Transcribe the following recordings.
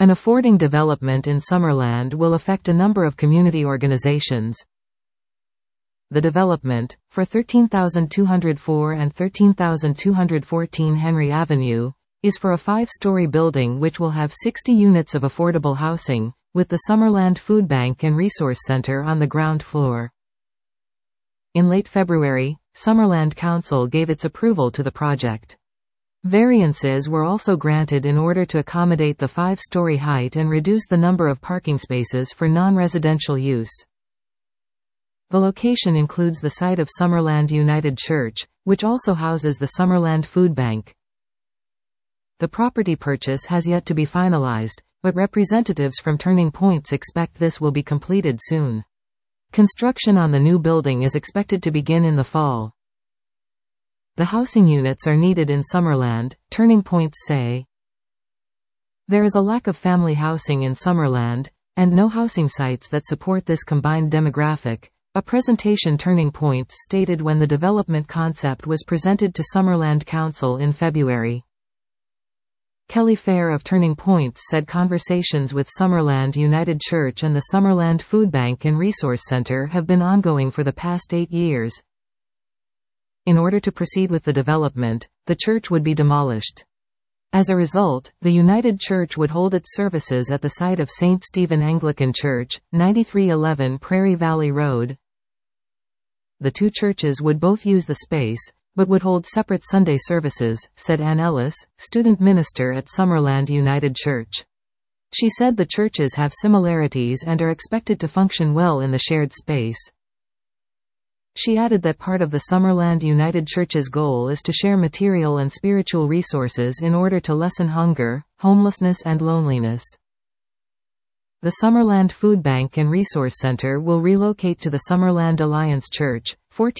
An affording development in Summerland will affect a number of community organizations. The development, for 13,204 and 13,214 Henry Avenue, is for a 5-story building which will have 60 units of affordable housing, with the Summerland Food Bank and Resource Center on the ground floor. In late February, Summerland Council gave its approval to the project. Variances were also granted in order to accommodate the 5-story height and reduce the number of parking spaces for non-residential use. The location includes the site of Summerland United Church, which also houses the Summerland Food Bank. The property purchase has yet to be finalized, but representatives from Turning Points expect this will be completed soon. Construction on the new building is expected to begin in the fall. The housing units are needed in Summerland, Turning Points say. There is a lack of family housing in Summerland, and no housing sites that support this combined demographic, a presentation Turning Points stated when the development concept was presented to Summerland Council in February. Kelly Fair of Turning Points said conversations with Summerland United Church and the Summerland Food Bank and Resource Center have been ongoing for the past 8 years. In order to proceed with the development, the church would be demolished. As a result, the United Church would hold its services at the site of St. Stephen Anglican Church, 9311 Prairie Valley Road. The two churches would both use the space, but would hold separate Sunday services, said Ann Ellis, student minister at Summerland United Church. She said the churches have similarities and are expected to function well in the shared space. She added that part of the Summerland United Church's goal is to share material and spiritual resources in order to lessen hunger, homelessness and loneliness. The Summerland Food Bank and Resource Center will relocate to the Summerland Alliance Church,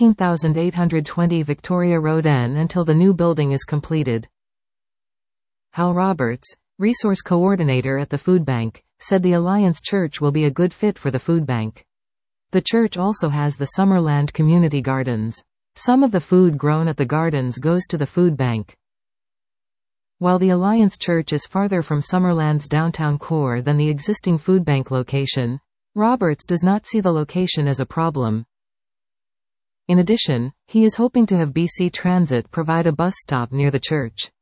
14,820 Victoria Road N until the new building is completed. Hal Roberts, resource coordinator at the food bank, said the Alliance Church will be a good fit for the food bank. The church also has the Summerland Community Gardens. Some of the food grown at the gardens goes to the food bank. While the Alliance Church is farther from Summerland's downtown core than the existing food bank location, Roberts does not see the location as a problem. In addition, he is hoping to have BC Transit provide a bus stop near the church.